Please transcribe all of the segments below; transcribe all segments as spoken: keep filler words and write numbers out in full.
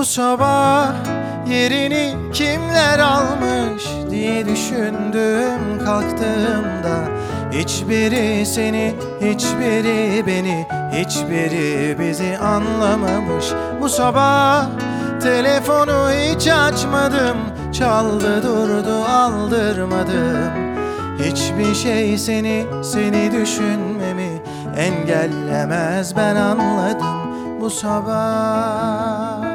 Bu sabah yerini kimler almış diye düşündüm kalktığımda. Hiçbiri seni, hiçbiri beni, hiçbiri bizi anlamamış. Bu sabah telefonu hiç açmadım, çaldı durdu aldırmadım. Hiçbir şey seni, seni düşünmemi engellemez, ben anladım bu sabah.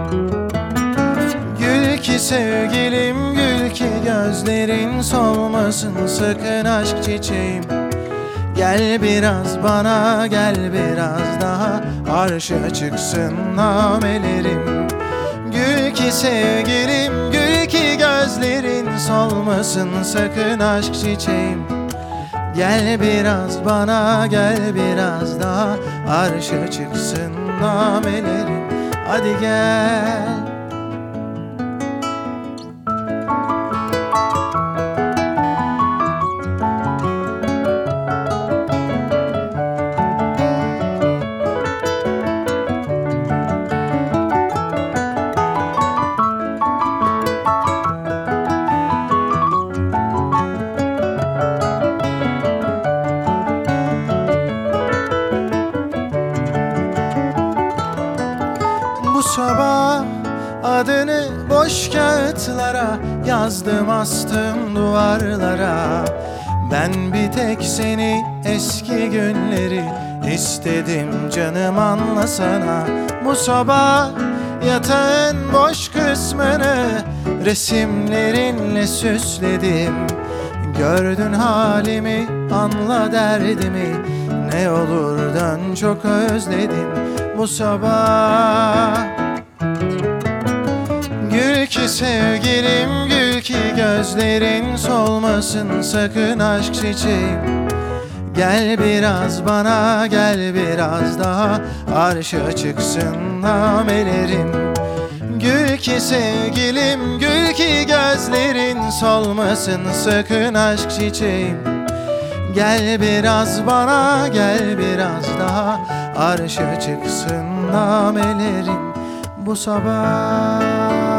Gül ki sevgilim, gül ki gözlerin solmasın sakın aşk çiçeğim. Gel biraz bana, gel biraz daha, arşa çıksın namelerim. Gül ki sevgilim, gül ki gözlerin solmasın sakın aşk çiçeğim. Gel biraz bana, gel biraz daha, arşa çıksın namelerim. Hadi gel. Bu sabah adını boş kağıtlara yazdım, astım duvarlara. Ben bir tek seni, eski günleri istedim canım, anlasana. Bu sabah yatağın boş kısmını resimlerinle süsledim. Gördün halimi, anla derdimi, ne olur dön çok özledim bu sabah. Gül ki sevgilim, gül ki gözlerin solmasın sakın aşk çiçeğim. Gel biraz bana, gel biraz daha, arşa çıksın namelerim. Gül ki sevgilim, gül ki gözlerin solmasın sakın aşk çiçeğim. Gel biraz bana, gel biraz daha, arşa çıksın namelerim bu sabah.